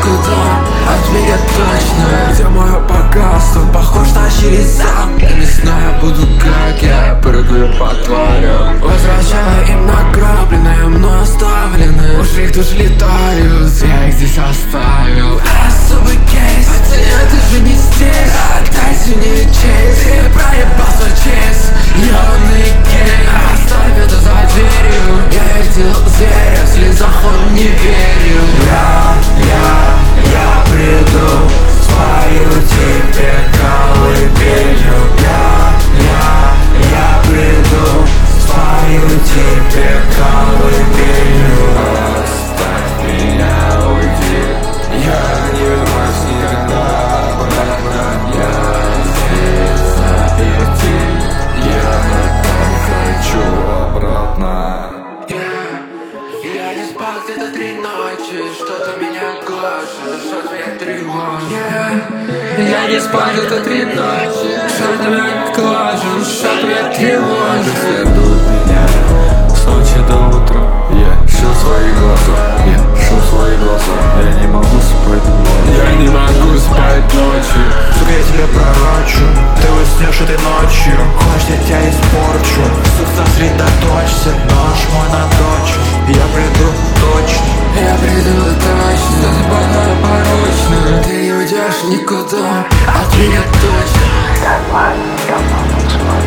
никуда от меня точно. Где мое богатство, похож на черезам. Я не знаю, буду как я прыгаю по тварям. Возвращаю им награбленное, мной оставленное. Уж их душ летают, я их здесь оставил. Особый кейс, хотя это же не здесь. Отдайте мне честь, ты проебал свой честь. Ёбаный гей, оставь это за дверью. Я видел зверя, в слезах он не верил. Я приду, спою тебе колыбелью. Я приду, спою тебе колыбелью. Оставь меня, уйди, я не вернусь никогда обратно. Я здесь заперти, я хочу обратно. Я не спал где-то 3 ночи, что-то меня гложет, что-то меня тревожит. Я не спал где-то 3 ночи, что-то меня гложет, что-то меня тревожит. Все ждут меня с ночи до утра. Я шил свои глаза, я не могу спать ночью. Я не могу спать ночью. Сука, я тебя пророчу, ты уснешь этой ночью. Хочешь, я тебя испорчу. Сука, сосредоточься, нож мой наточен. Я приду точно. Я приду точно, с тобой порочно. Ты не уйдешь никуда от меня точно.